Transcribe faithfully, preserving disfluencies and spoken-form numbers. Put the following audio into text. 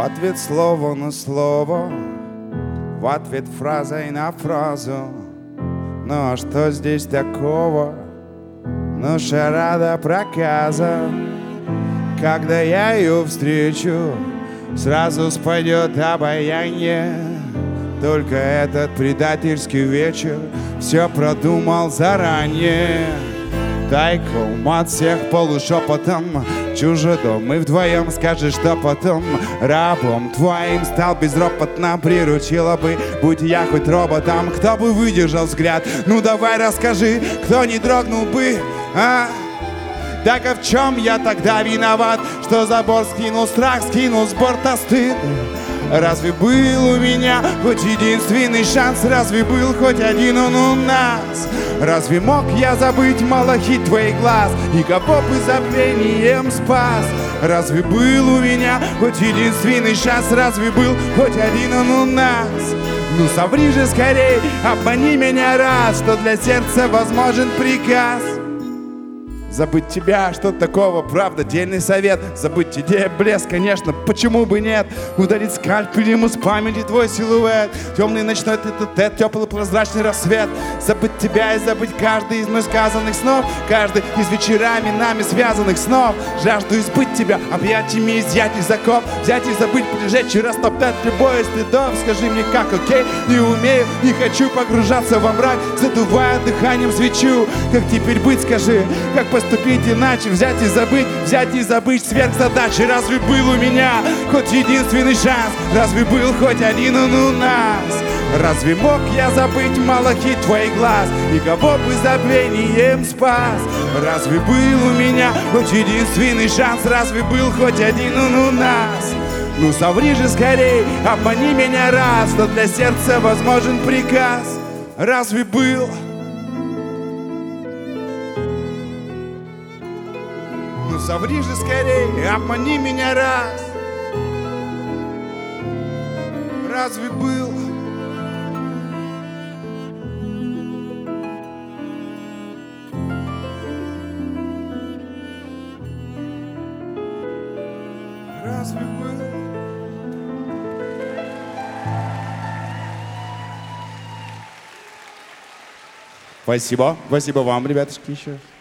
ответ слово на слово, в ответ фразой на фразу. Ну а что здесь такого? Ну шарада проказа. Когда я ее встречу, сразу спадет обаяние. Только этот предательский вечер все продумал заранее. Тайком от всех полушепотом, чужой дом, мы вдвоем скажешь, что потом рабом твоим стал безропотно. Приручила бы, будь я хоть роботом, кто бы выдержал взгляд. Ну давай расскажи, кто не дрогнул бы, а? Так а в чем я тогда виноват? Что забор скинул страх, скинул с борта стыд? Разве был у меня хоть единственный шанс? Разве был хоть один он у нас? Разве мог я забыть малахит твоих глаз и кого бы забвением спас? Разве был у меня хоть единственный шанс? Разве был хоть один он у нас? Ну соври же скорей, обмани меня раз, что для сердца возможен приказ. Забыть тебя, что такого, правда, дельный совет. Забыть идея, блеск, конечно, почему бы нет? Удалить скальпелем из памяти твой силуэт. Темный ночной тет-а-тет, теплый прозрачный рассвет. Забыть тебя и забыть каждый из моих сказанных снов. Каждый из вечерами нами связанных снов. Жажду избыть тебя, объятиями изъять из оков. Взять и забыть, прижечь и растоптать любое из следов. Скажи мне, как окей, не умею, не хочу погружаться во мрак, задувая дыханием свечу. Как теперь быть, скажи, как поступить? Поступить иначе, взять и забыть, взять и забыть сверхзадачи. Разве был у меня хоть единственный шанс? Разве был хоть один он у нас? Разве мог я забыть малахит твоих глаз и кого бы забвением спас? Разве был у меня хоть единственный шанс? Разве был хоть один он у нас? Ну соври же скорей, обмани меня раз, что для сердца возможен приказ. Разве был? Ну соври же скорей, обмани меня раз. Разве был? Разве был? Спасибо, спасибо вам, ребятушки, еще.